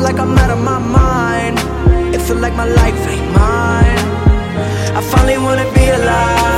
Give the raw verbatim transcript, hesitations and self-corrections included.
like I'm out of my mind. It feel like my life ain't mine. I finally wanna be alive.